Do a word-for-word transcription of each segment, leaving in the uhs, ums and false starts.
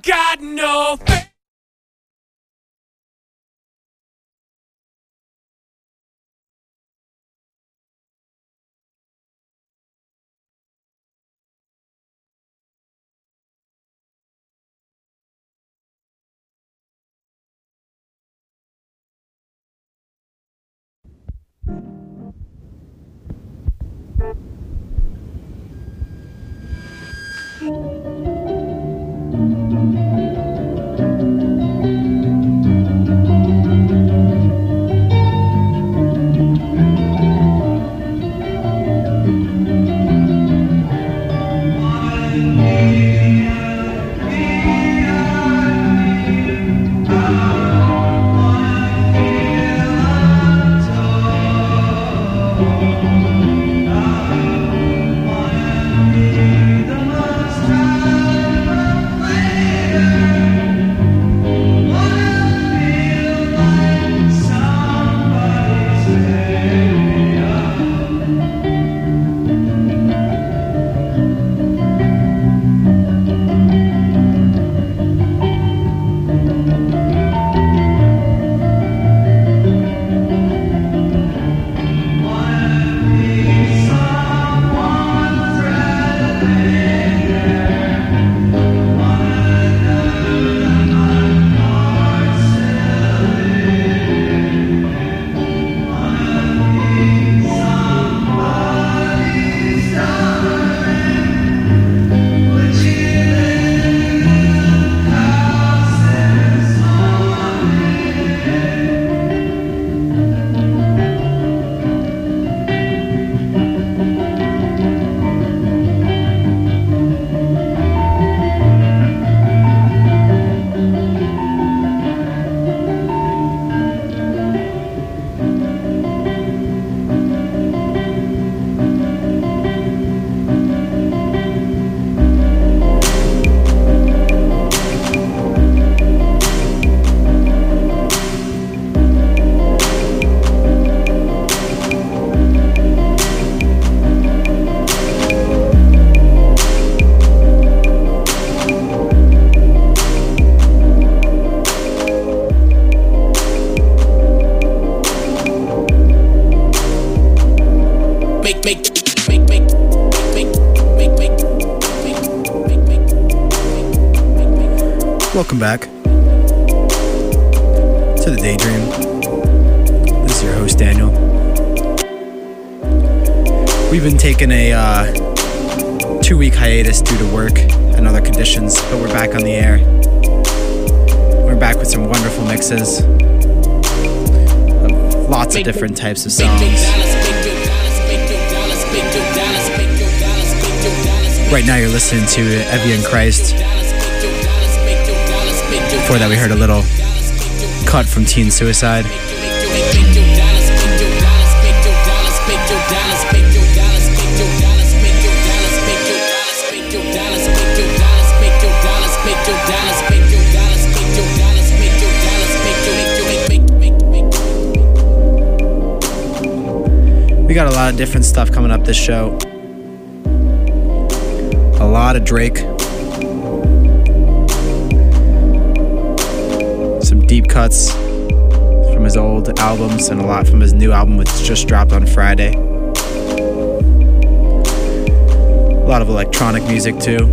got no faith. Welcome back to the Daydream. This is your host, Daniel. We've been taking a uh, two-week hiatus due to work and other conditions, but we're back on the air. We're back with some wonderful mixes of lots of different types of songs. Right now you're listening to Evian Christ. Before that we heard a little cut from Teen Suicide. We got a lot of different stuff coming up this show. A lot of Drake. Some deep cuts from his old albums and a lot from his new album, which just dropped on Friday. A lot of electronic music too.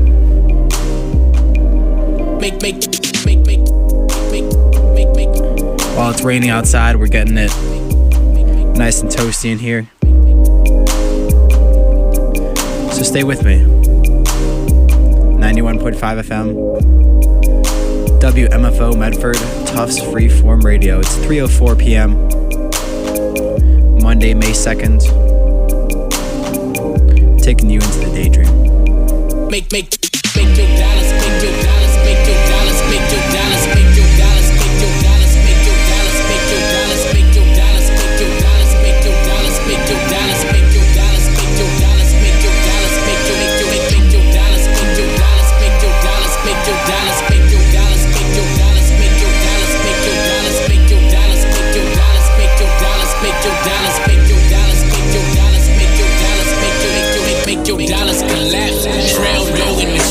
Make, make, make, make, make, make, make. While it's raining outside, we're getting it nice and toasty in here. So stay with me. ninety-one point five F M. W M F O Medford, Tufts Freeform Radio. It's three oh four p.m. Monday, May second. Taking you into the daydream. Make, make, make your dollars, make your dollars, make your dollars, make your dollars, make your dollars, make your dollars, make your dollars, make your dollars, make your dollars, make your dollars, make your dollars, make your dollars, make your dollars, make your dollars, make your dollars, make your make your make your dollars, make your dollars, make your dollars, make your dollars, make your dollars, make your dollars, make your dollars, make your dollars, make your dollars, make your dollars, make your dollars, make your dollars, make your dollars, make your dollars, make your dollars, make your make your make your dollars collapse. Trail rolling.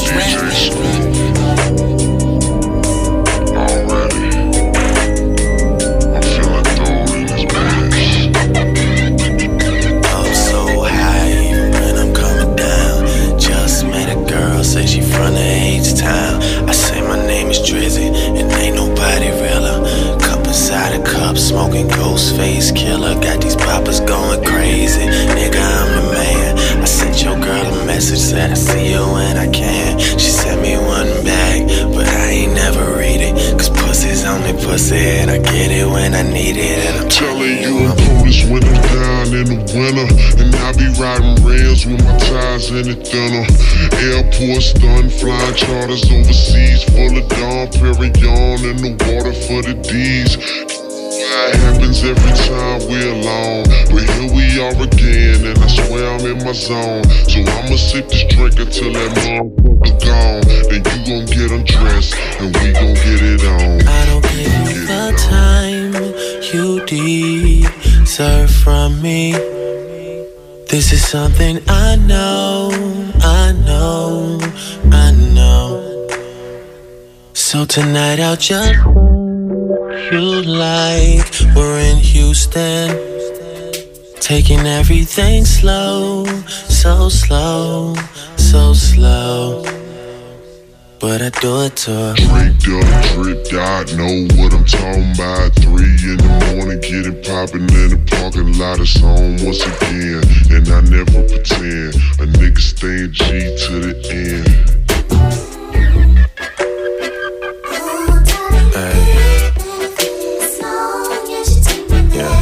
killer, got these poppers going crazy. Nigga, I'm the man. I sent your girl a message, said I see you when I can. She sent me one back, but I ain't never read it. Cause pussy's only pussy, and I get it when I need it. And I'm telling you, I'm coldest when I'm down in the winter. And I be riding rails with my tires in the thinner. Airports done, flying charters overseas, full of Dom Perignon in the water for the D's. It happens every time we're alone, but here we are again, and I swear I'm in my zone. So I'ma sip this drink until that motherfucker gone. Then you gon' get undressed, and we gon' get it on. I don't give you the time you deserve from me. This is something I know, I know, I know. So tonight I'll just you like we're in Houston, taking everything slow, so slow, so slow. But I do it to her. Draped up, dripped out, know what I'm talking about. Three in the morning, getting poppin' in the parking lot. It's home once again, and I never pretend. A nigga staying G to the end. Hey. Yeah.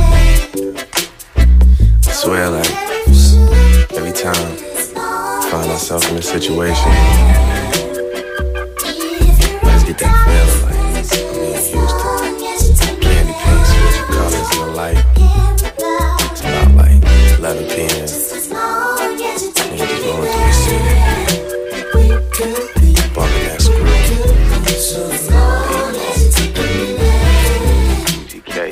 I swear, like, every time I find myself in a situation, get that feeling like I'm in Houston. Candy pink, switching colors in the light. It's about like eleven p m And you're just going through the city, bumping that screw. G K.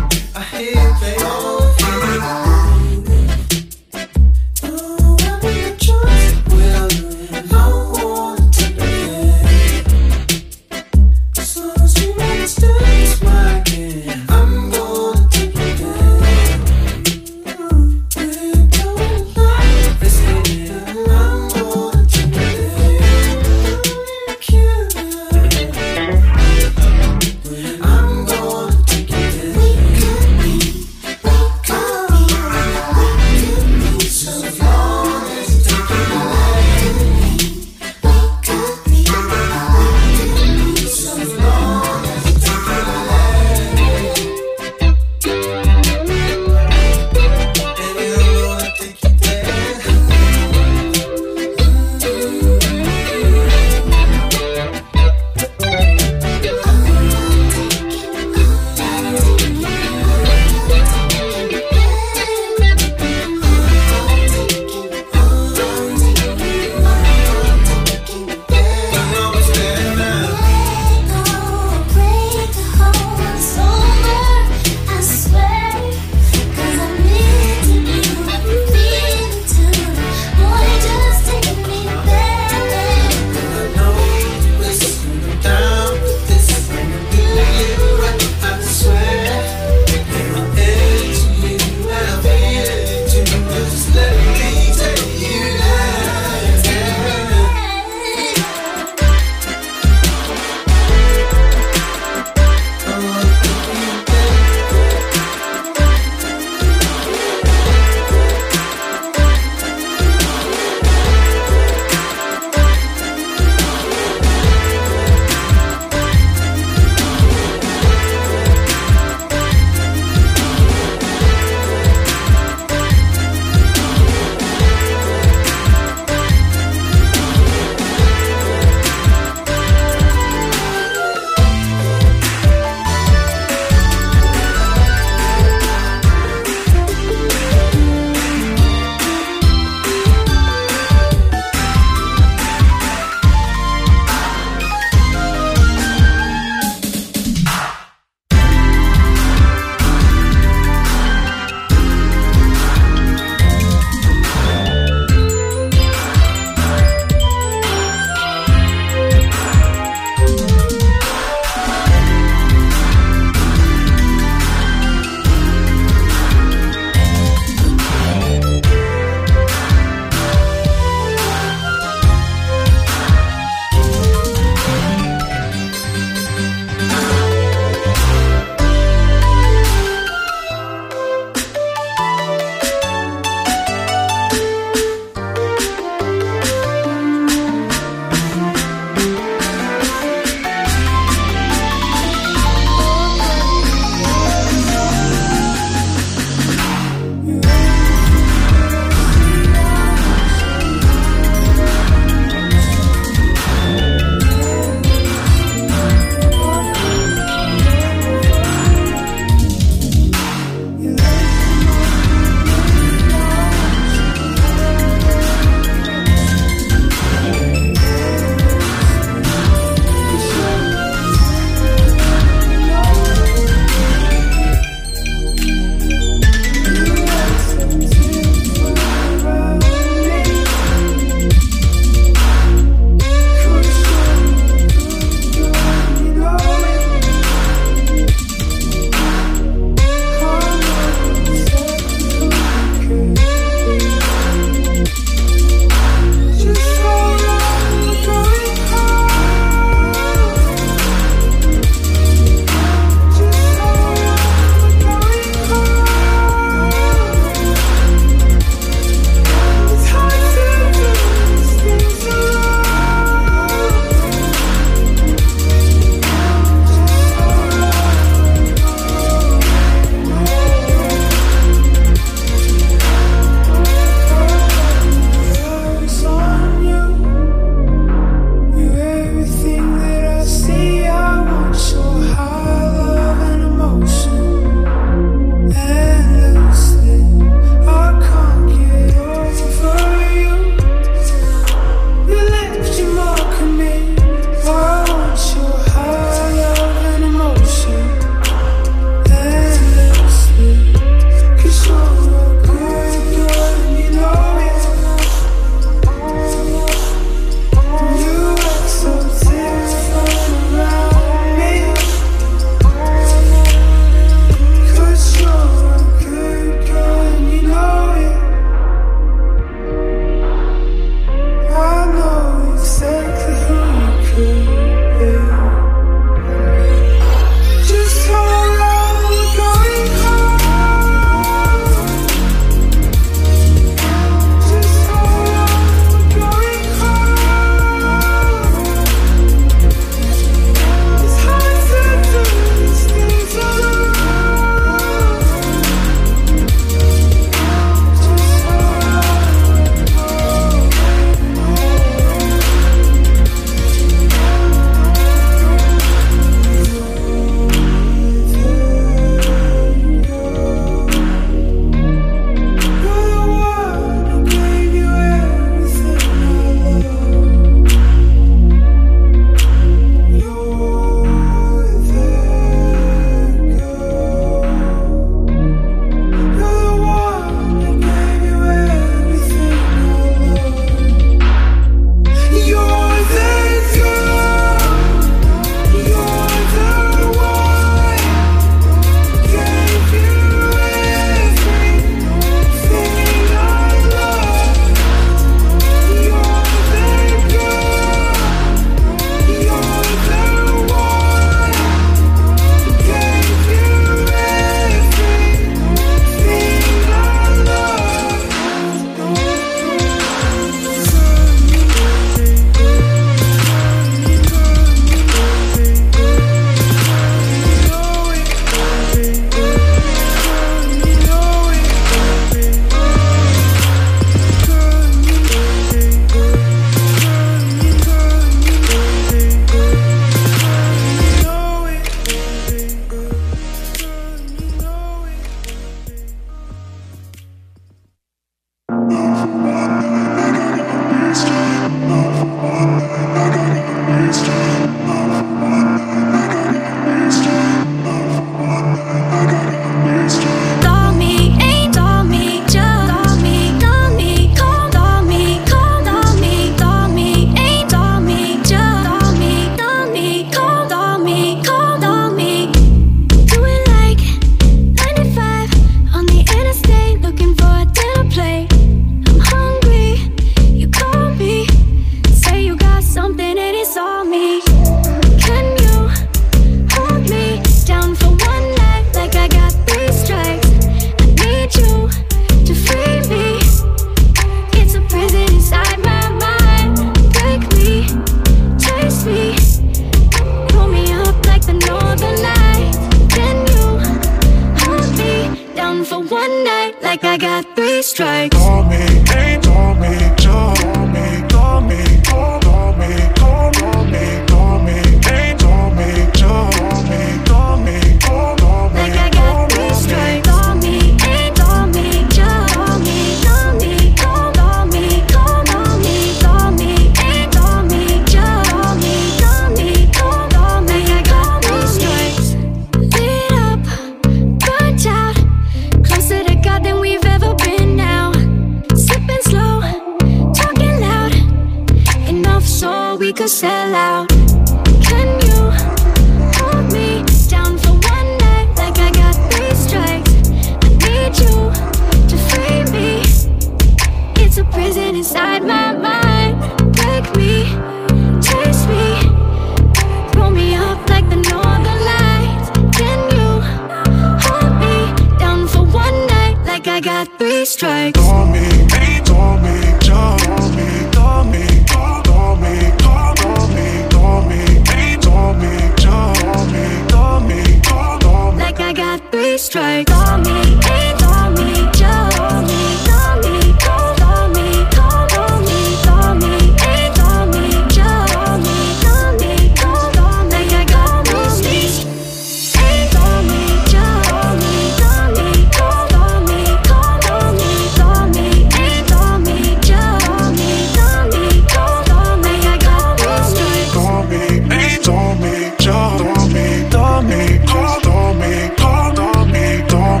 one night like I got three strikes. Call me, ain't call me, just call me, call me, call, call me, call, call me, call me, ain't call me, just call me, call me, call, call me, like I got three strikes. Call me, ain't call me, just call me, call me, call, call me, call, call me, call me, ain't call me, just call me, call me, call, call me, like I got three strikes. Lit up, burnt out, closer to God than we've ever been now. Sipping slow, talking loud, enough so we could sell out. Can you hold me down for one night like I got three strikes? I need you to free me. It's a prison inside my mind. Break me, chase me, roll me up like the northern lights. Can you hold me down for one night like I got three strikes? Call me, ain't call me, just call me, call me, call, call me, call, call me, call me, ain't call me, just call me, call me, call, call me, like I got three strikes. Call me, ain't call me, just call me, call me, call, call me, call, call me, call me, ain't call me, just call me, call me, call, call me, like I got three strikes. Ain't call me, just call me, call me, call, call me, call, call me, call me, ain't call me, just call me, call me, call, call me, like I got three strikes. call me, ain't call me, just call me, call me, call, call me, call, call me, call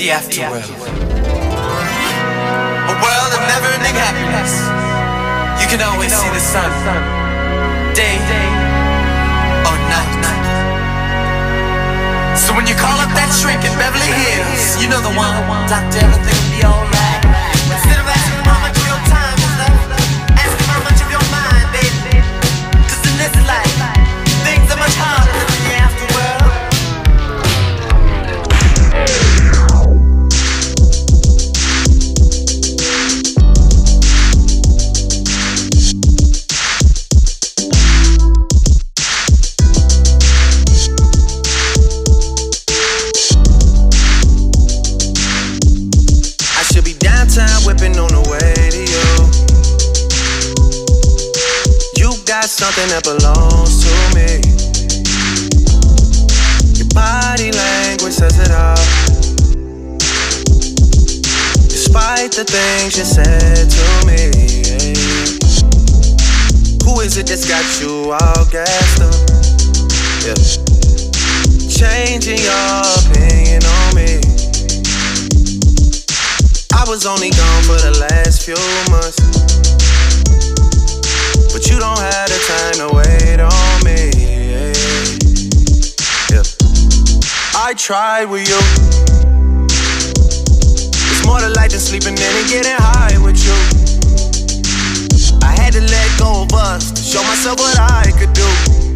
the afterworld. A world of never-ending happiness. You can always see the sun, day or night. So when you call up that shrink in Beverly Hills, you know the one. Doctor, everything will be alright. Instead of asking how much of your time is left, ask him how much of your mind, baby. Cause in this life, things are much harder than in the afterworld. Whipping on the way to you. You got something that belongs to me. Your body language says it all. Despite the things you said to me, who is it that's got you all gassed up? Yeah. Changing your opinion on me. I was only gone for the last few months, but you don't have the time to wait on me. Yeah. I tried with you. It's more to life than sleeping in and getting high with you. I had to let go of us to show myself what I could do,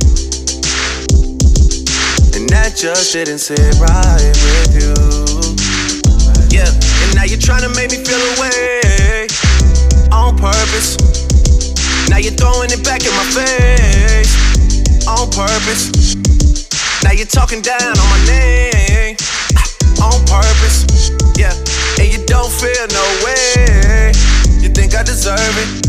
and that just didn't sit right with you. Yeah, and now you're trying to make me feel away on purpose. Now you're throwing it back in my face on purpose. Now you're talking down on my name on purpose. Yeah, and you don't feel no way. You think I deserve it?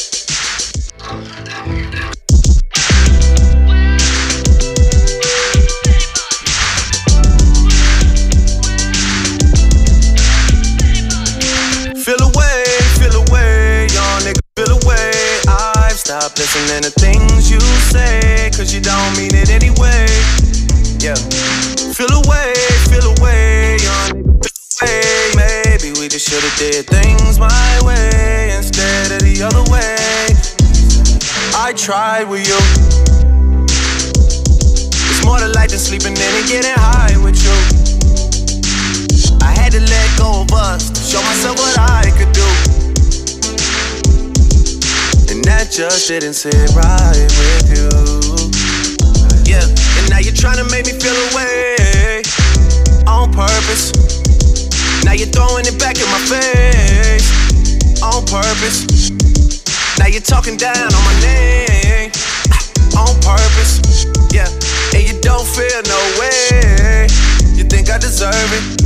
Stop listening to things you say, cause you don't mean it anyway. Yeah. Feel away, feel away, young nigga, feel away. Maybe we just should've did things my way instead of the other way. I tried with you. It's more to life than sleeping in and getting high with you. I had to let go of us to show myself what I could do, and that just didn't sit right with you. Yeah, and now you're trying to make me feel away on purpose. Now you're throwing it back in my face on purpose. Now you're talking down on my name on purpose. Yeah, and you don't feel no way. You think I deserve it?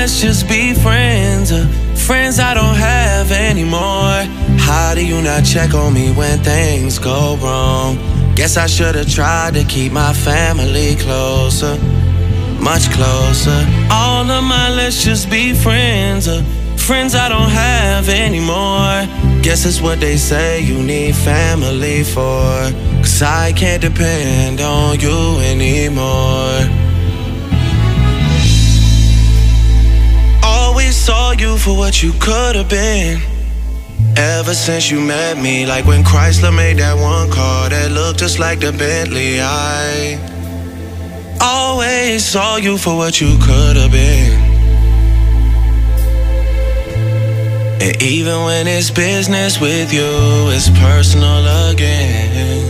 let's just be friends. Uh, friends I don't have anymore. How do you not check on me when things go wrong? Guess I should've tried to keep my family closer, much closer. All of my let's just be friends. Uh, friends I don't have anymore. Guess it's what they say you need family for. Cause I can't depend on you anymore. Always saw you for what you could've been. Ever since you met me, like when Chrysler made that one car that looked just like the Bentley. I always saw you for what you could've been. And even when it's business with you, it's personal again.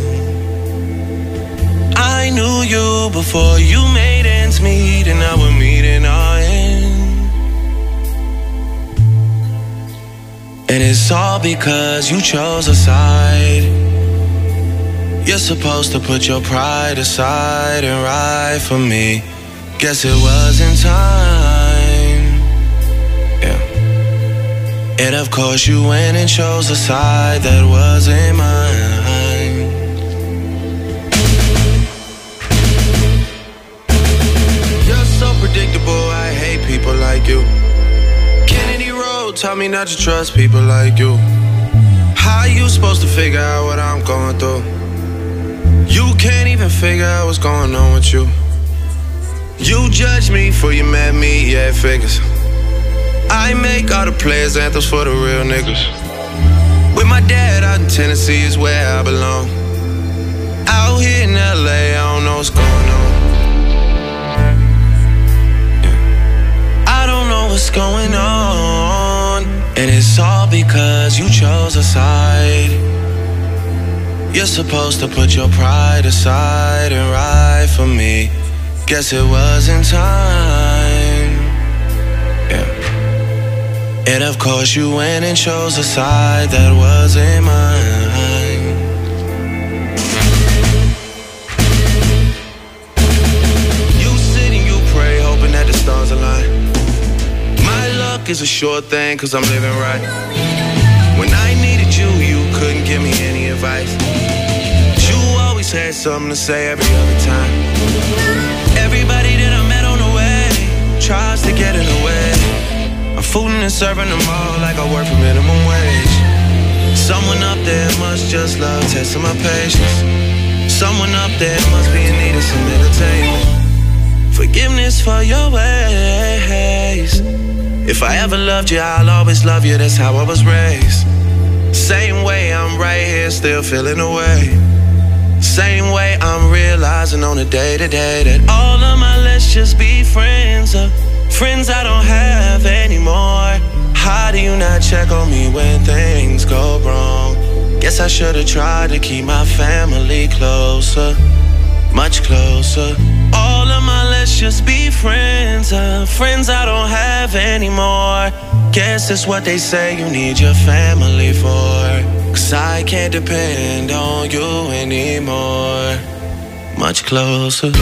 I knew you before you made ends meet, and now we're meeting our end. And it's all because you chose a side. You're supposed to put your pride aside and ride for me. Guess it wasn't time. Yeah. And of course you went and chose a side that wasn't mine. You're so predictable, I hate people like you. Kennedy Road taught me not to trust people like you. How you supposed to figure out what I'm going through? You can't even figure out what's going on with you. You judged me before you met me, yeah, it figures. I make all the players anthems for the real niggas. With my dad out in Tennessee is where I belong. Out here in L A, I don't know what's going on. I don't know what's going on. And it's all because you chose a side. You're supposed to put your pride aside and ride for me. Guess it wasn't time. Yeah. And of course you went and chose a side that wasn't mine. You sit and you pray, hoping that the stars align. My luck is a sure thing, cause I'm living right. When I needed you, you couldn't give me any advice. You always had something to say every other time. Everybody that I met on the way tries to get in the way. I'm fooling and serving them all like I work for minimum wage. Someone up there must just love testing my patience. Someone up there must be in need of some entertainment. Forgiveness for your ways. If I ever loved you, I'll always love you, that's how I was raised. Same way I'm right here still feeling away. Same way I'm realizing on a day-to-day that all of my let's just be friends are friends I don't have anymore. How do you not check on me when things go wrong? Guess I should've tried to keep my family closer, much closer. All of my let's just be friends are friends I don't have anymore. Guess it's what they say you need your family for. Cause I can't depend on you anymore. Much closer.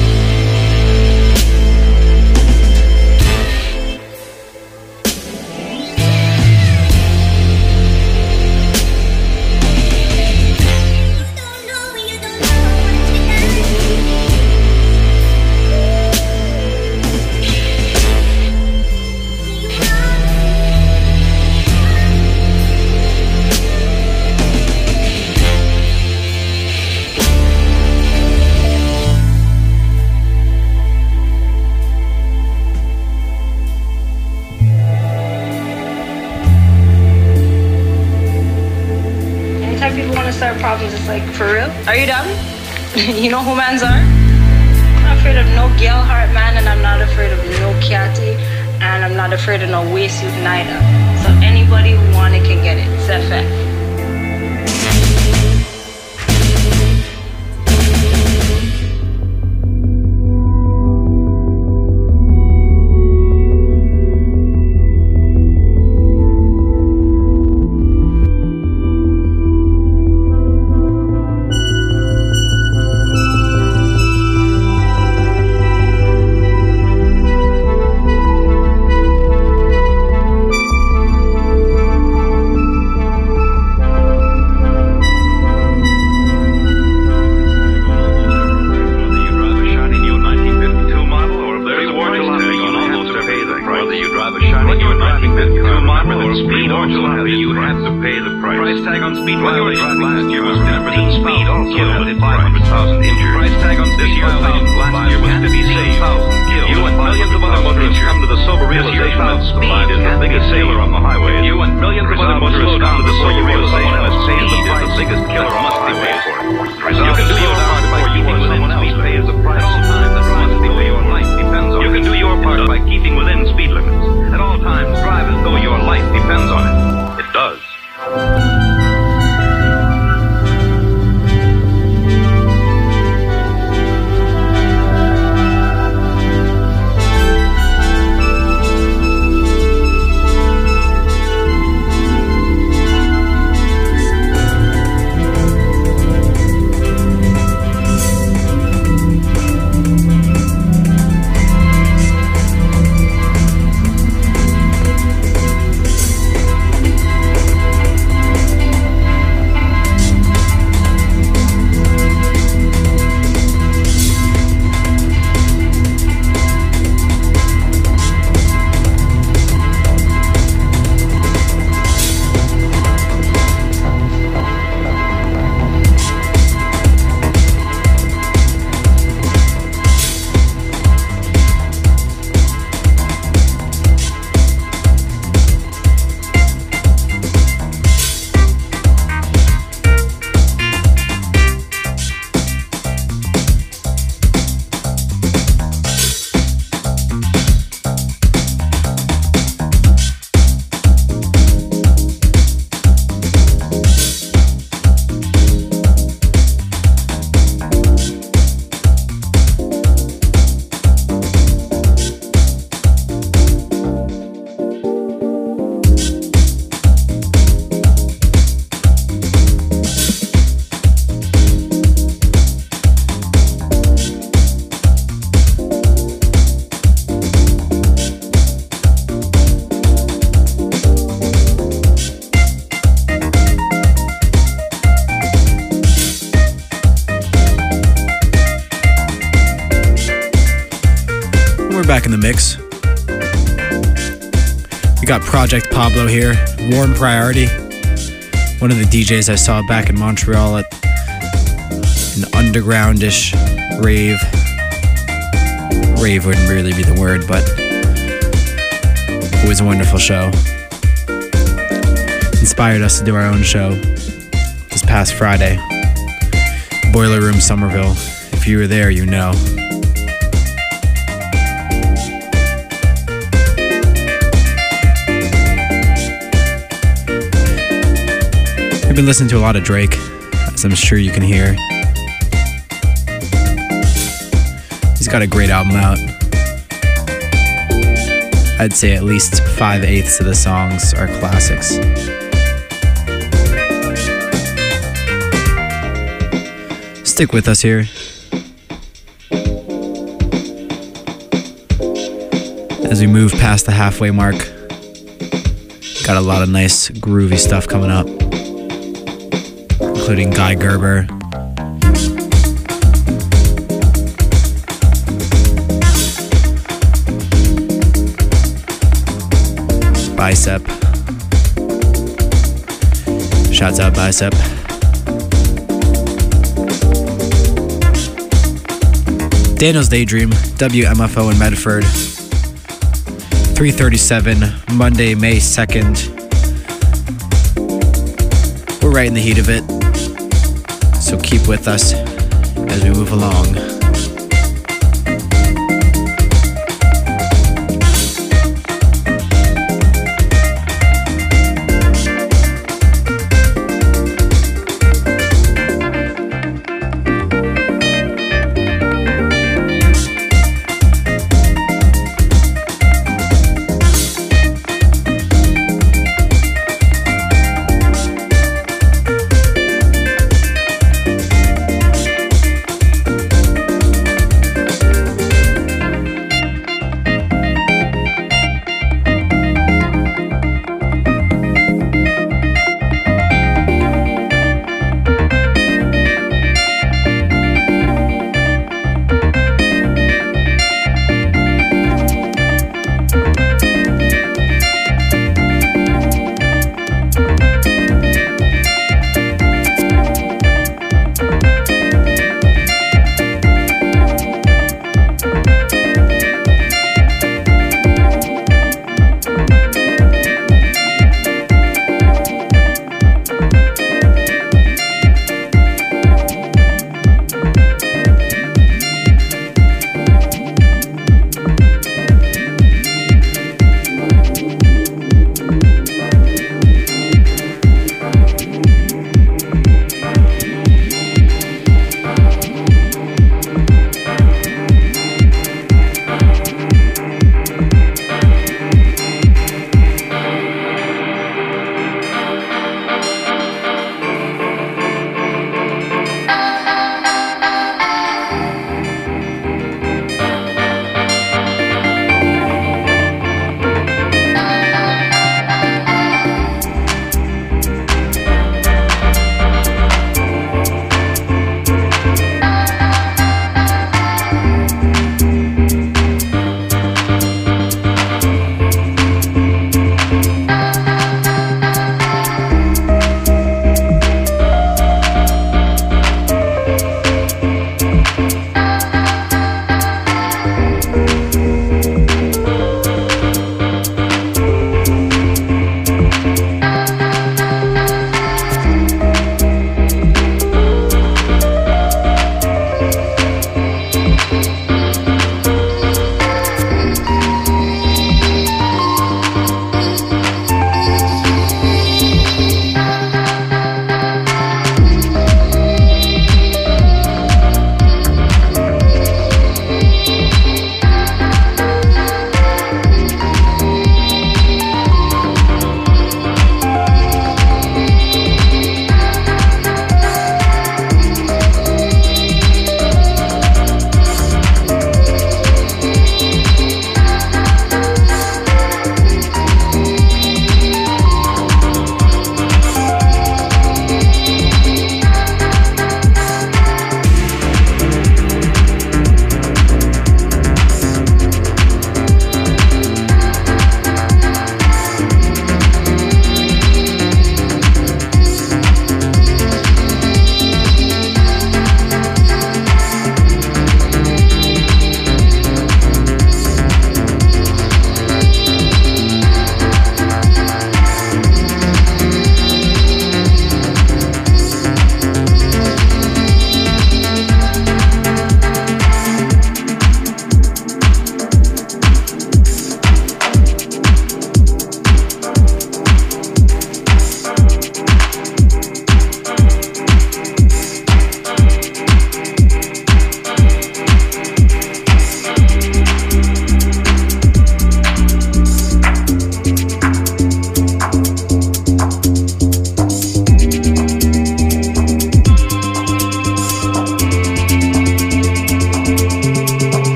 Problems, it's like, for real? Are you dumb? You know who mans are? I'm not afraid of no girl heart man, and I'm not afraid of no catty, and I'm not afraid of no waist suit neither. So anybody who want it can get it. It's a fact. Pennsylvania, you have to pay the price. Price tag on speed violations last year was fifteen speed also killed and five hundred thousand injured. Price tag on this year's violations last year was fifteen thousand killed. You and millions of other motorists come to the sober realization that speed is the biggest sailor on the highway. You and millions of other motorists come to the sober realization that speed is the biggest killer on the highway. You can do your part by keeping within speed pays the price. At all times, that must be where your life depends on. You can do your part by keeping within speed limits. At all times, drive as though your life depends on it. It does. Back in the mix. We got Project Pablo here, Warm Priority, one of the D Js I saw back in Montreal at an undergroundish rave. Rave wouldn't really be the word, but it was a wonderful show. Inspired us to do our own show this past Friday. Boiler Room Somerville. If you were there, you know. I've been listening to a lot of Drake, as I'm sure you can hear. He's got a great album out. I'd say at least five-eighths of the songs are classics. Stick with us here. As we move past the halfway mark, got a lot of nice groovy stuff coming up, including Guy Gerber, Bicep. Shouts out Bicep. Daniel's Daydream, W M F O in Medford. three thirty-seven, Monday, May second. We're right in the heat of it, so keep with us as we move along.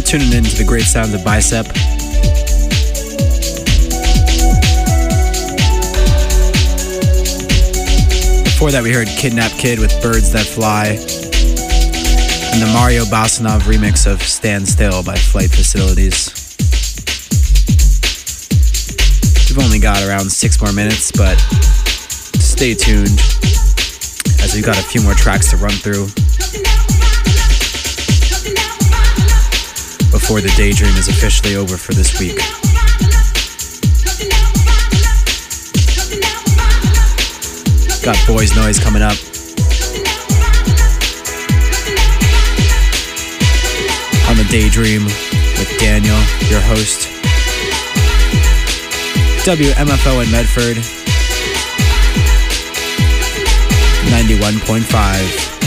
tuning in to the great sounds of Bicep. Before that, we heard Kidnap Kid with Birds That Fly, and the Mario Basanov remix of Stand Still by Flight Facilities. We've only got around six more minutes, but stay tuned as we've got a few more tracks to run through before the Daydream is officially over for this week. Got Boys Noise coming up. On the Daydream with Daniel, your host. W M F O in Medford, ninety-one point five.